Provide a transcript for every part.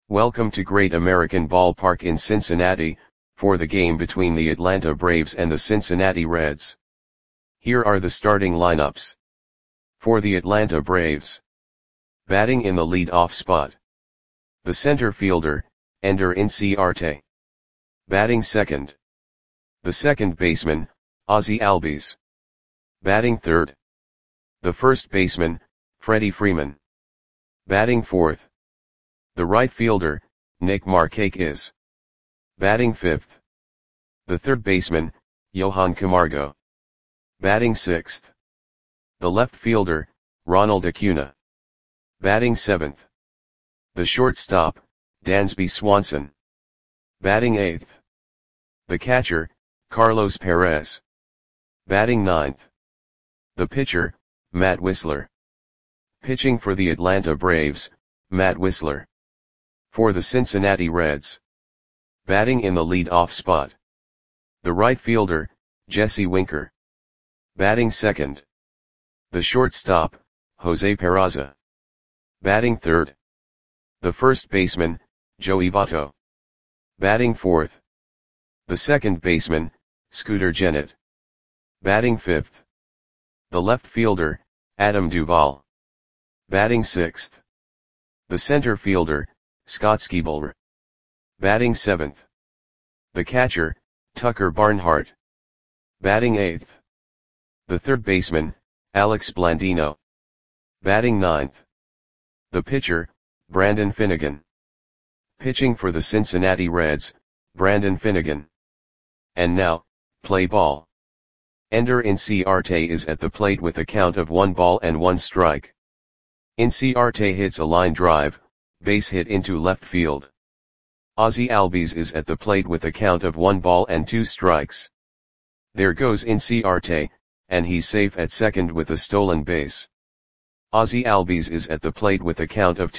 Welcome to Great American Ballpark in Cincinnati, for the game between the Atlanta Braves and the Cincinnati Reds. Here are the starting lineups. For the Atlanta Braves. Batting in the lead-off spot. The center fielder, Ender Inciarte. Batting second. The second baseman, Ozzie Albies. Batting third. The first baseman, Freddie Freeman. Batting fourth. The right fielder, Nick Markakis. Batting fifth. The third baseman, Johan Camargo. Batting sixth. The left fielder, Ronald Acuna. Batting seventh. The shortstop, Dansby Swanson. Batting eighth. The catcher, Carlos Perez. Batting ninth. The pitcher, Matt Wisler. Pitching for the Atlanta Braves, Matt Wisler. For the Cincinnati Reds. Batting in the lead-off spot. The right fielder, Jesse Winker. Batting second. The shortstop, Jose Peraza. Batting third. The first baseman, Joey Votto. Batting fourth. The second baseman, Scooter Gennett. Batting fifth. The left fielder, Adam Duvall. Batting sixth. The center fielder, Scott Skiebler. Batting seventh. The catcher, Tucker Barnhart. Batting eighth. The third baseman, Alex Blandino. Batting ninth. The pitcher, Brandon Finnegan. Pitching for the Cincinnati Reds, Brandon Finnegan. And now, play ball. Ender Inciarte is at the plate with a count of 1-1 Inciarte hits a line drive, base hit into left field. Ozzie Albies is at the plate with a count of 1-2. There goes Inciarte, and he's safe at second with a stolen base. Ozzie Albies is at the plate with a count of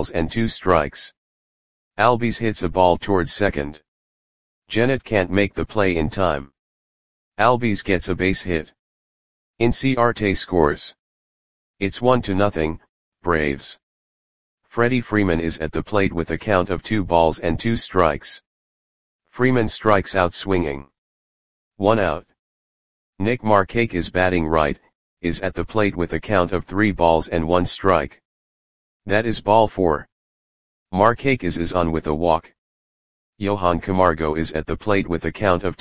2-2. Albies hits a ball towards second. Gennett can't make the play in time. Albies gets a base hit. Inciarte scores. It's 1-0, Braves. Freddie Freeman is at the plate with a count of 2-2. Freeman strikes out swinging. 1 out. Nick Markakis batting right, is at the plate with a count of 3-1. That is ball 4. Markakis is on with a walk. Johan Camargo is at the plate with a count of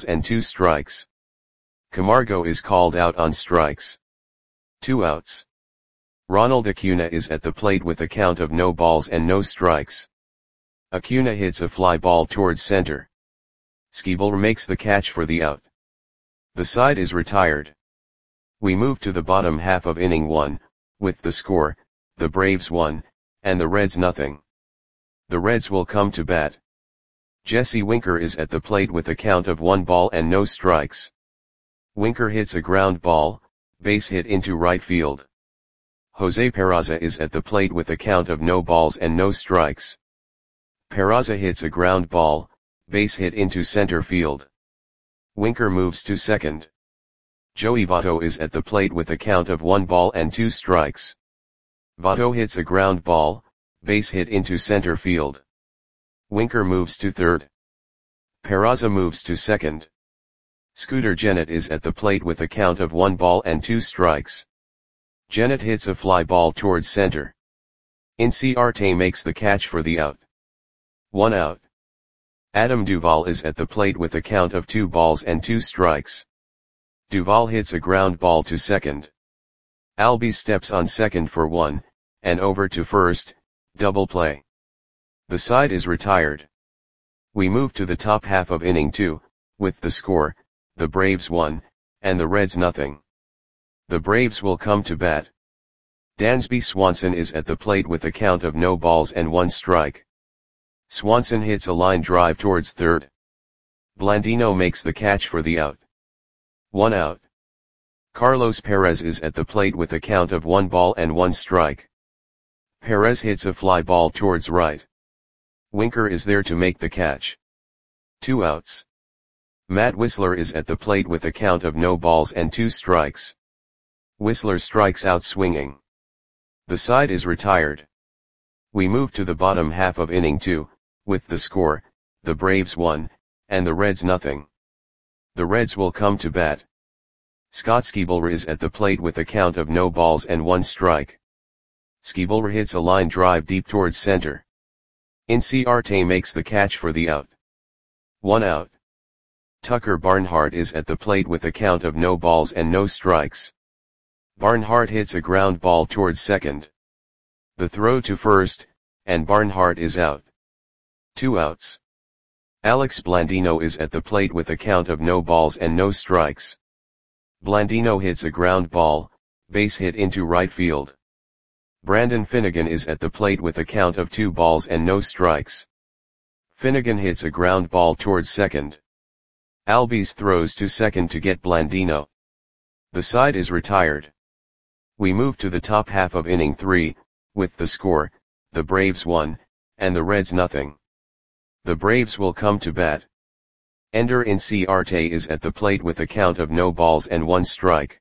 2-2. Camargo is called out on strikes. 2 outs. Ronald Acuna is at the plate with a count of no balls and no strikes. Acuna hits a fly ball towards center. Skiebler makes the catch for the out. The side is retired. We move to the bottom half of inning 1, with the score, the Braves 1, and the Reds nothing. The Reds will come to bat. Jesse Winker is at the plate with a count of 1-0. Winker hits a ground ball, base hit into right field. Jose Peraza is at the plate with a count of no balls and no strikes. Peraza hits a ground ball, base hit into center field. Winker moves to second. Joey Votto is at the plate with a count of 1-2. Votto hits a ground ball, base hit into center field. Winker moves to third. Peraza moves to second. Scooter Gennett is at the plate with a count of 1-2. Gennett hits a fly ball towards center. Inciarte makes the catch for the out. 1 out. Adam Duvall is at the plate with a count of 2-2. Duvall hits a ground ball to second. Albies steps on second for 1, and over to first, double play. The side is retired. We move to the top half of inning 2, with the score, the Braves 1, and the Reds nothing. The Braves will come to bat. Dansby Swanson is at the plate with a count of no balls and 1 strike. Swanson hits a line drive towards third. Blandino makes the catch for the out. 1 out. Carlos Perez is at the plate with a count of 1-1. Perez hits a fly ball towards right. Winker is there to make the catch. 2 outs. Matt Wisler is at the plate with a count of no balls and 2 strikes. Wisler strikes out swinging. The side is retired. We move to the bottom half of inning 2, with the score, the Braves 1, and the Reds nothing. The Reds will come to bat. Scott Schebler is at the plate with a count of no balls and 1 strike. Schebler hits a line drive deep towards center. Inciarte makes the catch for the out. 1 out. Tucker Barnhart is at the plate with a count of no balls and no strikes. Barnhart hits a ground ball towards second. The throw to first, and Barnhart is out. 2 outs. Alex Blandino is at the plate with a count of no balls and no strikes. Blandino hits a ground ball, base hit into right field. Brandon Finnegan is at the plate with a count of 2 balls and no strikes. Finnegan hits a ground ball towards second. Albies throws to second to get Blandino. The side is retired. We move to the top half of inning 3, with the score, the Braves 1, and the Reds nothing. The Braves will come to bat. Ender Inciarte is at the plate with a count of no balls and 1 strike.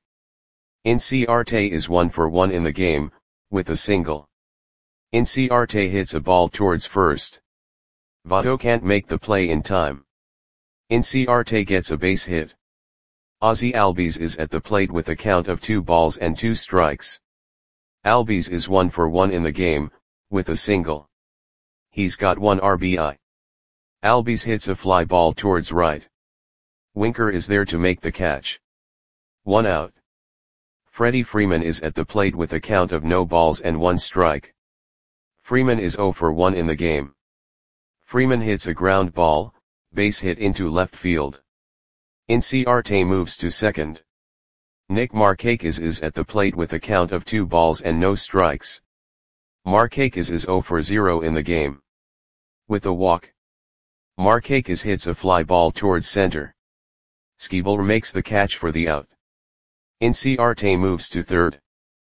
Inciarte is 1 for 1 in the game, with a single. Inciarte hits a ball towards first. Votto can't make the play in time. Inciarte gets a base hit. Ozzie Albies is at the plate with a count of 2 balls and 2 strikes. Albies is 1 for 1 in the game, with a single. He's got 1 RBI. Albies hits a fly ball towards right. Winker is there to make the catch. 1 out. Freddie Freeman is at the plate with a count of no balls and 1 strike. Freeman is 0 for 1 in the game. Freeman hits a ground ball, base hit into left field. Inciarte moves to second. Nick Markakis is at the plate with a count of 2 balls and no strikes. Markakis is 0 for 0 in the game. With a walk. Markakis hits a fly ball towards center. Schebler makes the catch for the out. Inciarte moves to third.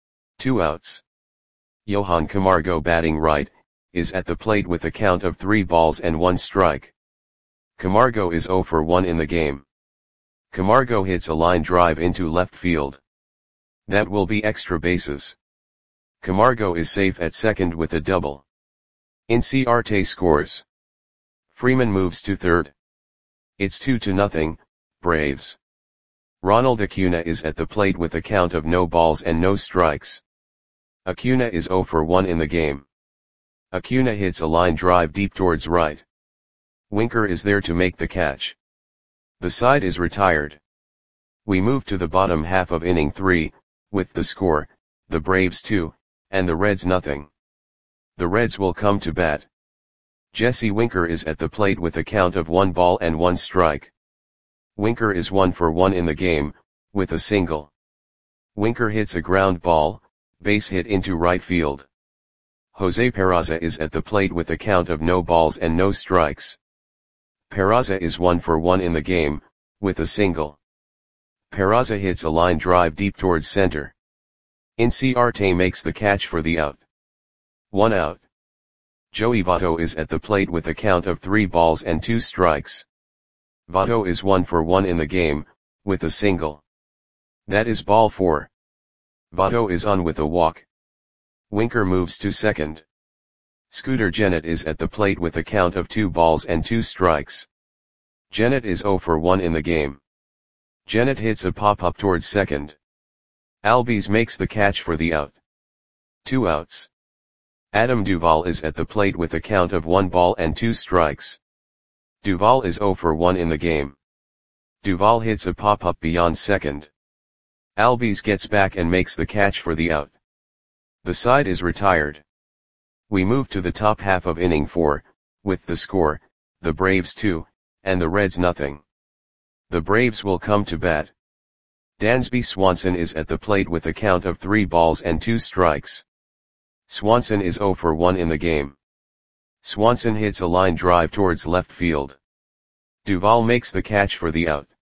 2 outs. Johan Camargo batting right, is at the plate with a count of 3 balls and 1 strike. Camargo is 0 for 1 in the game. Camargo hits a line drive into left field. That will be extra bases. Camargo is safe at second with a double. Inciarte scores. Freeman moves to third. It's 2-0, Braves. Ronald Acuna is at the plate with a count of no balls and no strikes. Acuna is 0 for 1 in the game. Acuna hits a line drive deep towards right. Winker is there to make the catch. The side is retired. We move to the bottom half of inning 3, with the score, the Braves 2, and the Reds nothing. The Reds will come to bat. Jesse Winker is at the plate with a count of 1 ball and 1 strike. Winker is 1 for 1 in the game, with a single. Winker hits a ground ball, base hit into right field. Jose Peraza is at the plate with a count of no balls and no strikes. Peraza is 1 for 1 in the game, with a single. Peraza hits a line drive deep towards center. Inciarte makes the catch for the out. 1 out. Joey Votto is at the plate with a count of 3 balls and 2 strikes. Votto is 1 for 1 in the game, with a single. That is ball 4. Votto is on with a walk. Winker moves to second. Scooter Gennett is at the plate with a count of 2 balls and 2 strikes. Gennett is 0 for 1 in the game. Gennett hits a pop-up towards second. Albies makes the catch for the out. 2 outs. Adam Duvall is at the plate with a count of 1 ball and 2 strikes. Duvall is 0 for 1 in the game. Duvall hits a pop-up beyond second. Albies gets back and makes the catch for the out. The side is retired. We move to the top half of inning 4, with the score, the Braves 2, and the Reds nothing. The Braves will come to bat. Dansby Swanson is at the plate with a count of 3 balls and 2 strikes. Swanson is 0 for 1 in the game. Swanson hits a line drive towards left field. Duvall makes the catch for the out.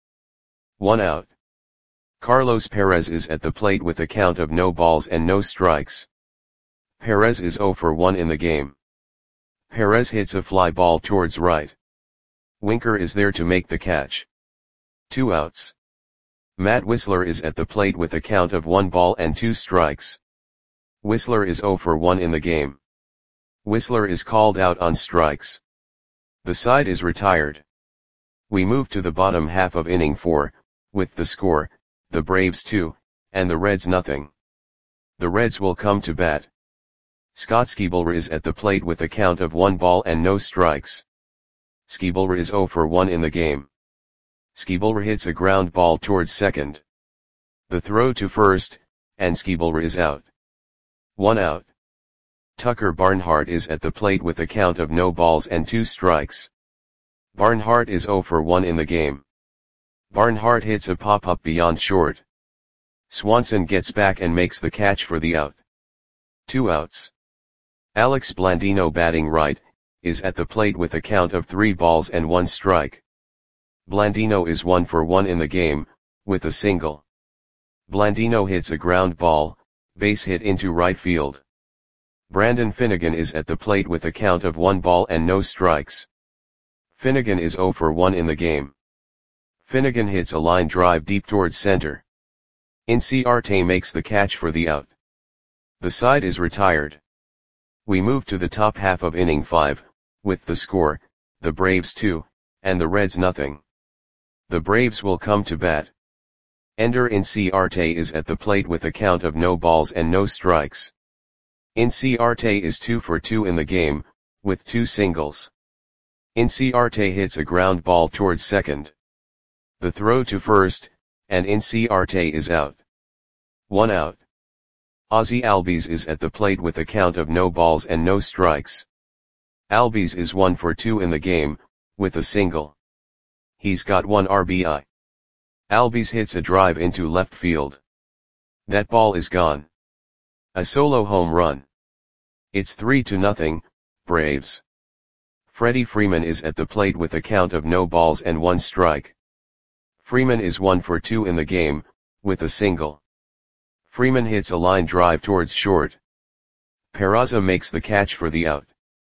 1 out. Carlos Perez is at the plate with a count of no balls and no strikes. Perez is 0 for 1 in the game. Perez hits a fly ball towards right. Winker is there to make the catch. 2 outs. Matt Wisler is at the plate with a count of 1 ball and 2 strikes. Wisler is 0 for 1 in the game. Whistler is called out on strikes. The side is retired. We move to the bottom half of inning 4, with the score, the Braves 2, and the Reds nothing. The Reds will come to bat. Scott Skiebler is at the plate with a count of 1 ball and no strikes. Skiebler is 0 for 1 in the game. Skiebler hits a ground ball towards second. The throw to first, and Skiebler is out. 1 out. Tucker Barnhart is at the plate with a count of no balls and 2 strikes. Barnhart is 0 for 1 in the game. Barnhart hits a pop-up beyond short. Swanson gets back and makes the catch for the out. 2 outs. Alex Blandino, batting right, is at the plate with a count of 3 balls and 1 strike. Blandino is 1 for 1 in the game, with a single. Blandino hits a ground ball, base hit into right field. Brandon Finnegan is at the plate with a count of 1 ball and no strikes. Finnegan is 0 for 1 in the game. Finnegan hits a line drive deep towards center. Inciarte makes the catch for the out. The side is retired. We move to the top half of inning 5, with the score, the Braves 2, and the Reds nothing. The Braves will come to bat. Ender Inciarte is at the plate with a count of no balls and no strikes. Inciarte is 2 for 2 in the game, with 2 singles. Inciarte hits a ground ball towards second. The throw to first, and Inciarte is out. 1 out. Ozzie Albies is at the plate with a count of no balls and no strikes. Albies is 1 for 2 in the game, with a single. He's got 1 RBI. Albies hits a drive into left field. That ball is gone. A solo home run. It's 3-0, Braves. Freddie Freeman is at the plate with a count of no balls and 1 strike. Freeman is 1 for 2 in the game, with a single. Freeman hits a line drive towards short. Peraza makes the catch for the out.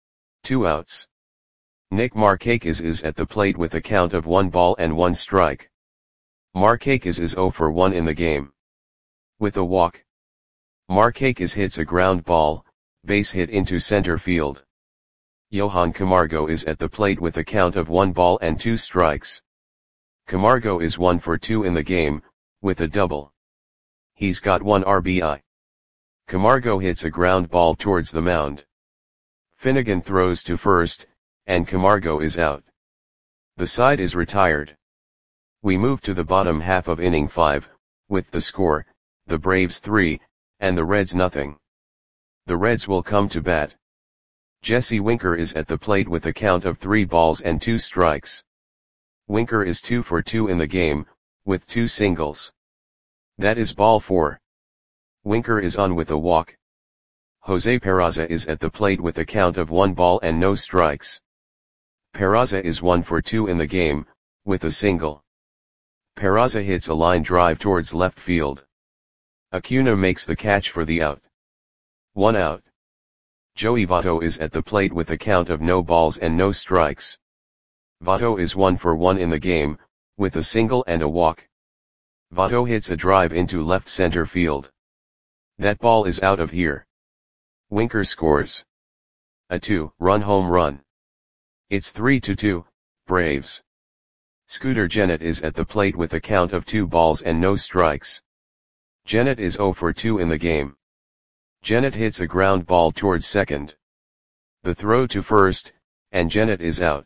2 outs. Nick Markakis is at the plate with a count of 1 ball and 1 strike. Markakis is 0 for 1 in the game. With a walk. Markakis hits a ground ball, base hit into center field. Johan Camargo is at the plate with a count of 1 ball and 2 strikes. Camargo is 1 for 2 in the game, with a double. He's got 1 RBI. Camargo hits a ground ball towards the mound. Finnegan throws to first, and Camargo is out. The side is retired. We move to the bottom half of inning 5, with the score, the Braves 3, and the Reds nothing. The Reds will come to bat. Jesse Winker is at the plate with a count of 3 balls and 2 strikes. Winker is 2 for 2 in the game, with 2 singles. That is ball 4. Winker is on with a walk. Jose Peraza is at the plate with a count of 1 ball and no strikes. Peraza is 1 for 2 in the game, with a single. Peraza hits a line drive towards left field. Acuna makes the catch for the out. 1 out. Joey Votto is at the plate with a count of no balls and no strikes. Votto is 1 for 1 in the game, with a single and a walk. Votto hits a drive into left center field. That ball is out of here. Winker scores a 2-run home run. It's 3-2, Braves. Scooter Gennett is at the plate with a count of 2 balls and no strikes. Gennett is 0 for 2 in the game. Gennett hits a ground ball towards second. The throw to first, and Gennett is out.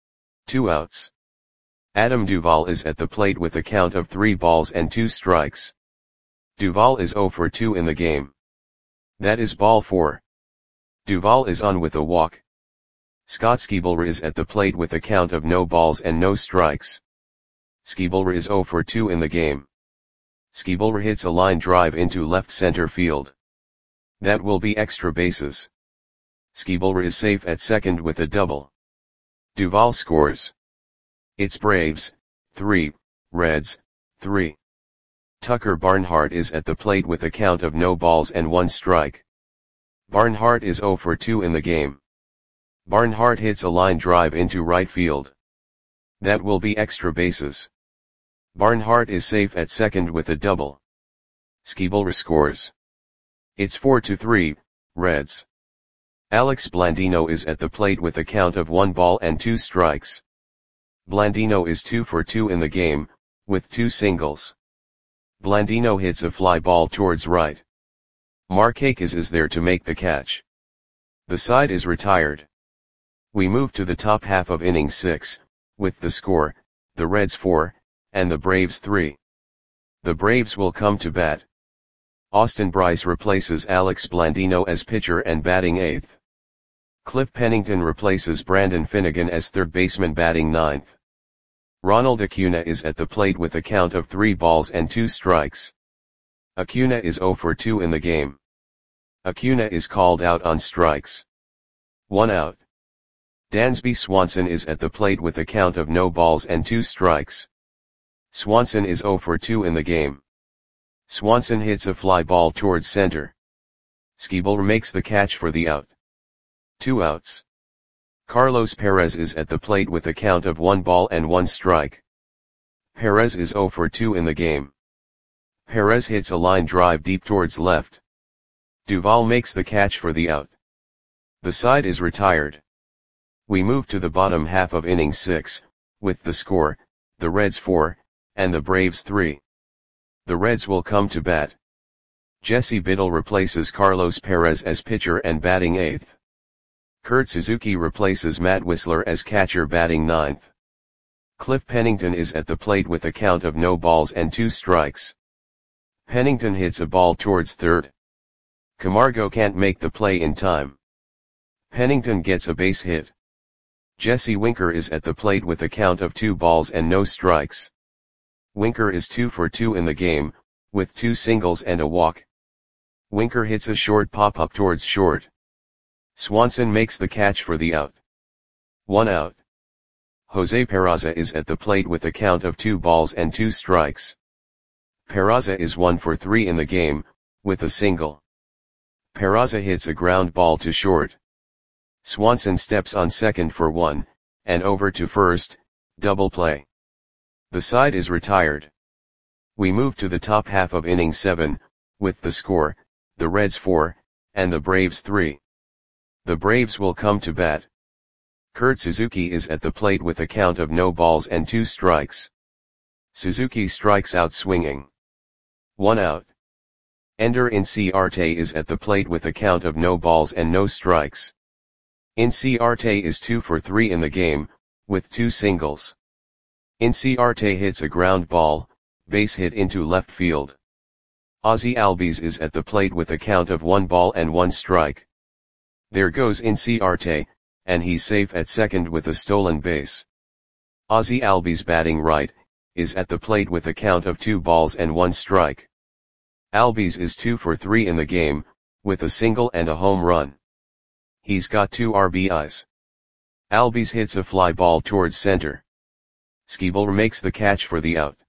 2 outs. Adam Duvall is at the plate with a count of 3 balls and 2 strikes. Duvall is 0 for 2 in the game. That is ball 4. Duvall is on with a walk. Scott Skiebler is at the plate with a count of no balls and no strikes. Skiebler is 0 for 2 in the game. Skiebler hits a line drive into left center field. That will be extra bases. Skiebler is safe at second with a double. Duvall scores. It's Braves 3, Reds 3. Tucker Barnhart is at the plate with a count of no balls and 1 strike. Barnhart is 0 for 2 in the game. Barnhart hits a line drive into right field. That will be extra bases. Barnhart is safe at second with a double. Skiebler scores. It's 4-3, Reds. Alex Blandino is at the plate with a count of 1 ball and 2 strikes. Blandino is 2 for 2 in the game, with 2 singles. Blandino hits a fly ball towards right. Markakis is there to make the catch. The side is retired. We move to the top half of inning 6, with the score, the Reds 4, and the Braves 3. The Braves will come to bat. Austin Bryce replaces Alex Blandino as pitcher and batting 8th. Cliff Pennington replaces Brandon Finnegan as third baseman batting 9th. Ronald Acuna is at the plate with a count of 3 balls and 2 strikes. Acuna is 0 for 2 in the game. Acuna is called out on strikes. 1 out. Dansby Swanson is at the plate with a count of no balls and 2 strikes. Swanson is 0 for 2 in the game. Swanson hits a fly ball towards center. Skibel makes the catch for the out. 2 outs. Carlos Perez is at the plate with a count of 1 ball and 1 strike. Perez is 0 for 2 in the game. Perez hits a line drive deep towards left. Duvall makes the catch for the out. The side is retired. We move to the bottom half of inning 6, with the score, the Reds 4, and the Braves 3. The Reds will come to bat. Jesse Biddle replaces Carlos Perez as pitcher and batting 8th. Kurt Suzuki replaces Matt Wisler as catcher batting 9th. Cliff Pennington is at the plate with a count of no balls and 2 strikes. Pennington hits a ball towards third. Camargo can't make the play in time. Pennington gets a base hit. Jesse Winker is at the plate with a count of 2 balls and no strikes. Winker is 2 for 2 in the game, with 2 singles and a walk. Winker hits a short pop-up towards short. Swanson makes the catch for the out. 1 out. Jose Peraza is at the plate with a count of 2 balls and 2 strikes. Peraza is 1 for 3 in the game, with a single. Peraza hits a ground ball to short. Swanson steps on second for 1, and over to first, double play. The side is retired. We move to the top half of inning 7, with the score, the Reds 4, and the Braves 3. The Braves will come to bat. Kurt Suzuki is at the plate with a count of no balls and 2 strikes. Suzuki strikes out swinging. 1 out. Ender Inciarte is at the plate with a count of no balls and no strikes. Inciarte is 2 for 3 in the game, with 2 singles. Inciarte hits a ground ball, base hit into left field. Ozzie Albies is at the plate with a count of 1 ball and 1 strike. There goes Inciarte, and he's safe at second with a stolen base. Ozzie Albies batting right, is at the plate with a count of 2 balls and 1 strike. Albies is 2 for 3 in the game, with a single and a home run. He's got 2 RBIs. Albies hits a fly ball towards center. Skibel makes the catch for the out.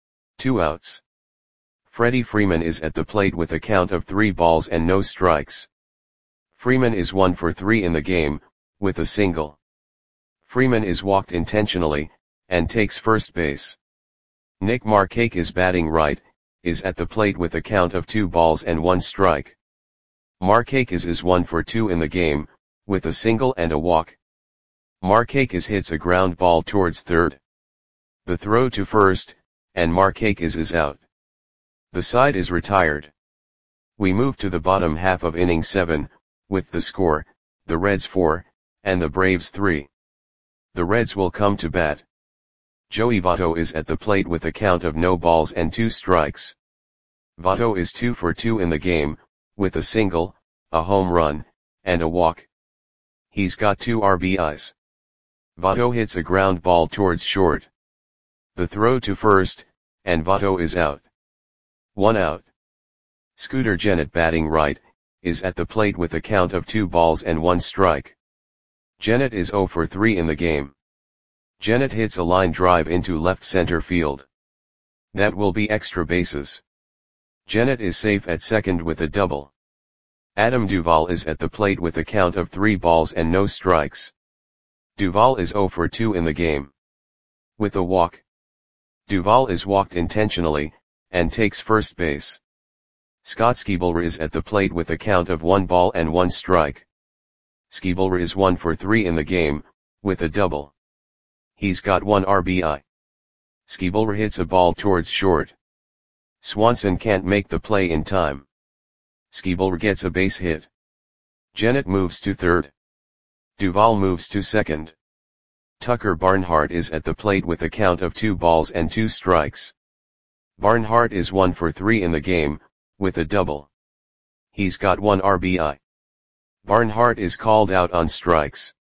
2 outs. Freddie Freeman is at the plate with a count of 3 balls and no strikes. Freeman is 1 for 3 in the game, with a single. Freeman is walked intentionally, and takes first base. Nick Markakis batting right, is at the plate with a count of 2 balls and 1 strike. Markakis is 1 for 2 in the game, with a single and a walk. Markakis hits a ground ball towards third. The throw to first, and Markakis is out. The side is retired. We move to the bottom half of inning 7, with the score, the Reds 4, and the Braves 3. The Reds will come to bat. Joey Votto is at the plate with a count of no balls and 2 strikes. Votto is 2 for 2 in the game, with a single, a home run, and a walk. He's got 2 RBIs. Votto hits a ground ball towards short. The throw to first, and Votto is out. 1 out. Scooter Gennett batting right, is at the plate with a count of 2 balls and 1 strike. Gennett is 0 for 3 in the game. Gennett hits a line drive into left center field. That will be extra bases. Gennett is safe at second with a double. Adam Duvall is at the plate with a count of 3 balls and no strikes. Duvall is 0 for 2 in the game. With a walk. Duvall is walked intentionally, and takes first base. Scott Skibel is at the plate with a count of 1 ball and 1 strike. Skibelra is 1 for 3 in the game, with a double. He's got 1 RBI. Skibelra hits a ball towards short. Swanson can't make the play in time. Skibelra gets a base hit. Jennett moves to third. Duvall moves to second. Tucker Barnhart is at the plate with a count of 2 balls and 2 strikes. Barnhart is 1 for 3 in the game, with a double. He's got 1 RBI. Barnhart is called out on strikes.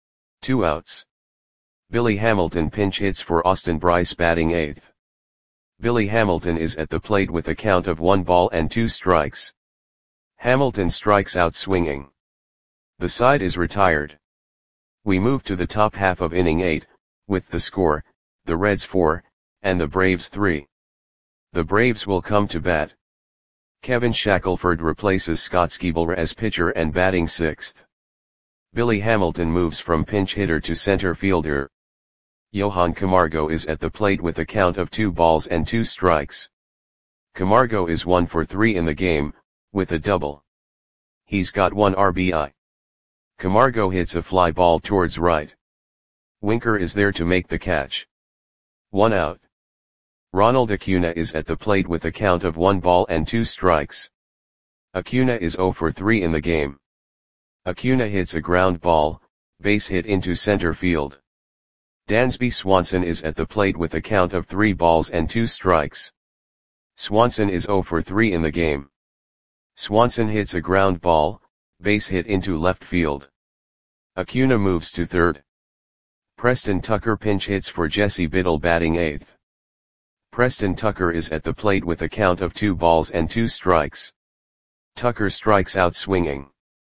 2 outs. Billy Hamilton pinch hits for Austin Brice batting 8th. Billy Hamilton is at the plate with a count of 1 ball and 2 strikes. Hamilton strikes out swinging. The side is retired. We move to the top half of inning 8, with the score, the Reds 4, and the Braves 3. The Braves will come to bat. Kevin Shackelford replaces Scott Skibelra as pitcher and batting 6th. Billy Hamilton moves from pinch hitter to center fielder. Johan Camargo is at the plate with a count of 2 balls and 2 strikes. Camargo is 1 for 3 in the game, with a double. He's got 1 RBI. Camargo hits a fly ball towards right. Winker is there to make the catch. 1 out. Ronald Acuna is at the plate with a count of 1 ball and 2 strikes. Acuna is 0 for 3 in the game. Acuna hits a ground ball, base hit into center field. Dansby Swanson is at the plate with a count of 3 balls and 2 strikes. Swanson is 0 for 3 in the game. Swanson hits a ground ball, base hit into left field. Acuna moves to third. Preston Tucker pinch hits for Jesse Biddle batting 8th. Preston Tucker is at the plate with a count of 2 balls and 2 strikes. Tucker strikes out swinging.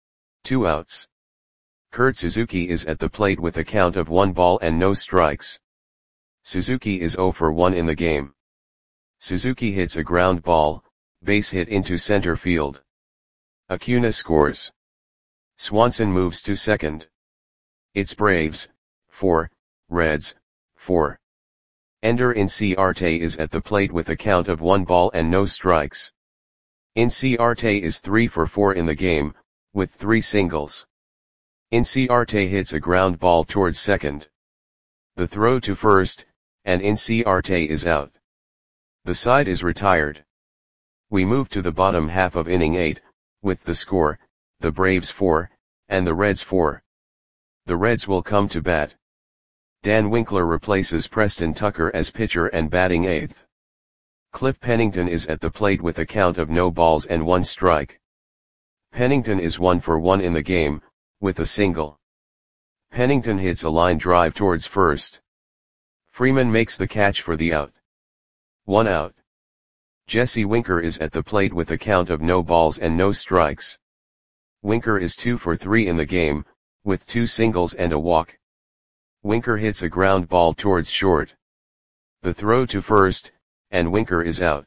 2 outs. Kurt Suzuki is at the plate with a count of 1 ball and no strikes. Suzuki is 0 for 1 in the game. Suzuki hits a ground ball, base hit into center field. Acuna scores. Swanson moves to second. It's Braves, 4, Reds, 4. Ender Inciarte is at the plate with a count of 1 ball and no strikes. Inciarte is 3 for 4 in the game, with 3 singles. Inciarte hits a ground ball towards second. The throw to first, and Inciarte is out. The side is retired. We move to the bottom half of inning 8, with the score, the Braves 4, and the Reds 4. The Reds will come to bat. Dan Winkler replaces Preston Tucker as pitcher and batting 8th. Cliff Pennington is at the plate with a count of no balls and 1 strike. Pennington is 1 for 1 in the game, with a single. Pennington hits a line drive towards first. Freeman makes the catch for the out. 1 out. Jesse Winker is at the plate with a count of no balls and no strikes. Winker is 2 for 3 in the game, with 2 singles and a walk. Winker hits a ground ball towards short. The throw to first, and Winker is out.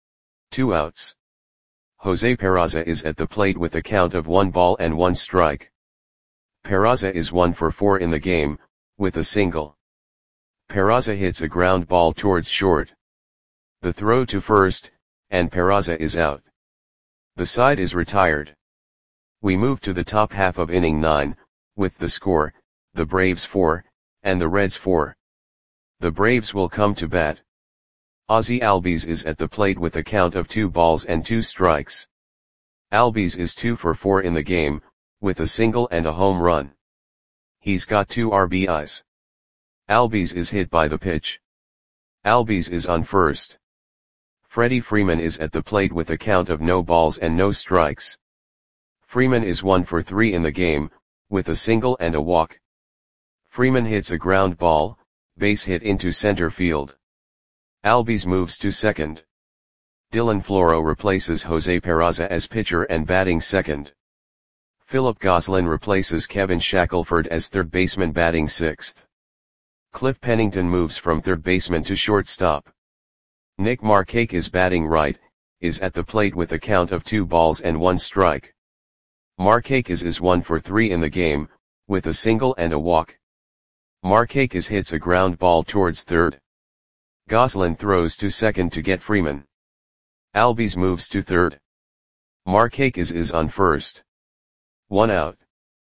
2 outs. Jose Peraza is at the plate with a count of 1 ball and 1 strike. Peraza is 1 for 4 in the game, with a single. Peraza hits a ground ball towards short. The throw to first, and Peraza is out. The side is retired. We move to the top half of inning 9, with the score, the Braves 4, and the Reds 4. The Braves will come to bat. Ozzie Albies is at the plate with a count of 2 balls and 2 strikes. Albies is 2 for 4 in the game, with a single and a home run. He's got 2 RBIs. Albies is hit by the pitch. Albies is on first. Freddie Freeman is at the plate with a count of no balls and no strikes. Freeman is 1 for 3 in the game, with a single and a walk. Freeman hits a ground ball, base hit into center field. Albies moves to second. Dylan Floro replaces Jose Peraza as pitcher and batting second. Philip Gosselin replaces Kevin Shackelford as third baseman batting 6th. Cliff Pennington moves from third baseman to shortstop. Nick Markakis is batting right, is at the plate with a count of 2 balls and 1 strike. Markakis is 1 for 3 in the game, with a single and a walk. Markakis hits a ground ball towards third. Gosselin throws to second to get Freeman. Albies moves to third. Markakis is on first. 1 out.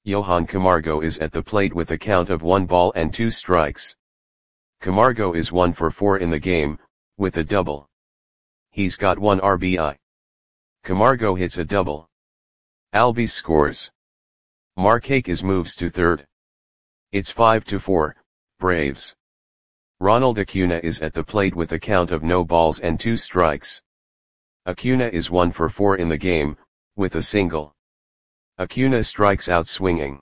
Johan Camargo is at the plate with a count of 1 ball and 2 strikes. Camargo is 1 for 4 in the game, with a double. He's got 1 RBI. Camargo hits a double. Albies scores. Markakis moves to third. It's 5-4, Braves. Ronald Acuna is at the plate with a count of no balls and 2 strikes. Acuna is 1 for 4 in the game, with a single. Acuna strikes out swinging.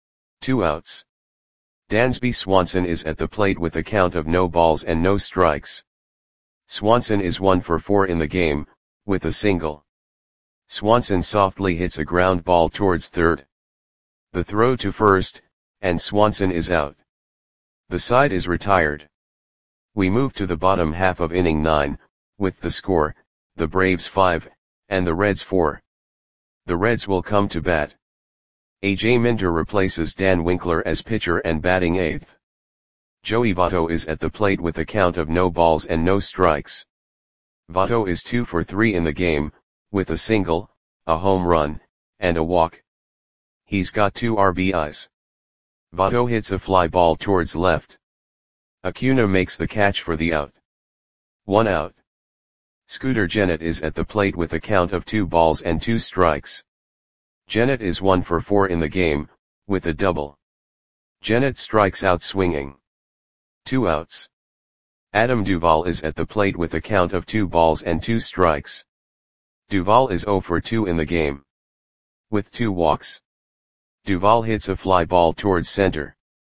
2 outs. Dansby Swanson is at the plate with a count of no balls and no strikes. Swanson is 1 for 4 in the game, with a single. Swanson softly hits a ground ball towards third. The throw to first, and Swanson is out. The side is retired. We move to the bottom half of inning 9, with the score, the Braves 5, and the Reds 4. The Reds will come to bat. A.J. Minter replaces Dan Winkler as pitcher and batting 8th. Joey Votto is at the plate with a count of no balls and no strikes. Votto is 2 for 3 in the game, with a single, a home run, and a walk. He's got 2 RBIs. Votto hits a fly ball towards left. Acuna makes the catch for the out. 1 out. Scooter Gennett is at the plate with a count of 2 balls and 2 strikes. Gennett is 1 for 4 in the game, with a double. Gennett strikes out swinging. 2 outs. Adam Duvall is at the plate with a count of 2 balls and 2 strikes. Duvall is 0 for 2 in the game. With 2 walks. Duvall hits a fly ball towards center.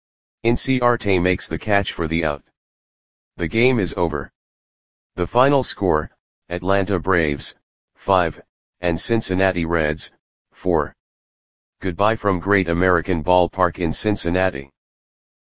Inciarte makes the catch for the out. The game is over. The final score, Atlanta Braves, 5, and Cincinnati Reds, 4. Goodbye from Great American Ballpark in Cincinnati.